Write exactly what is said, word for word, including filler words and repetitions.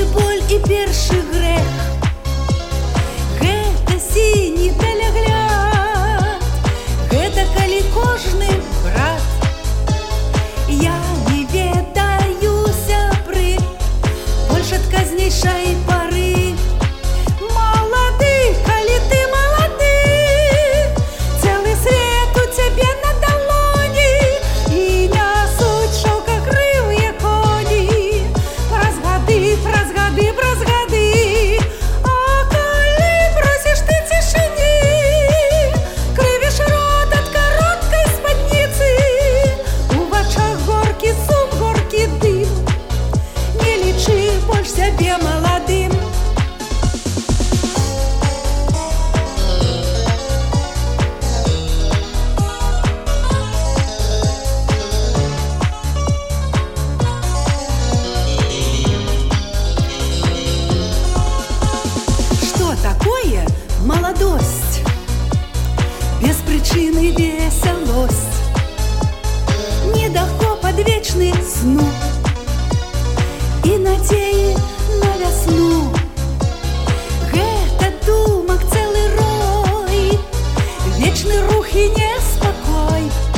першы боль і першы грэх. Гэта сіні далягляд, гэта калі кожны брат. Я не ведаю, сябры, больш адказнейшай пары. Малады, калі ты малады, цэлы свет у цябе на далоні, і нясуць шаўкакрылыя коні. Праз гады, праз гады, праз гады. А калі просіш ты цішыні, крывіш рот ад кароткай спадніцы, у вачах горкі сум, горкі дым. Не лічы больш сябе маладым. Что такое молодость? Без причины веселость, недахоп адвечны сну і надзеі на вясну. Гэта думак цэлы рой, вечны рух і неспакой.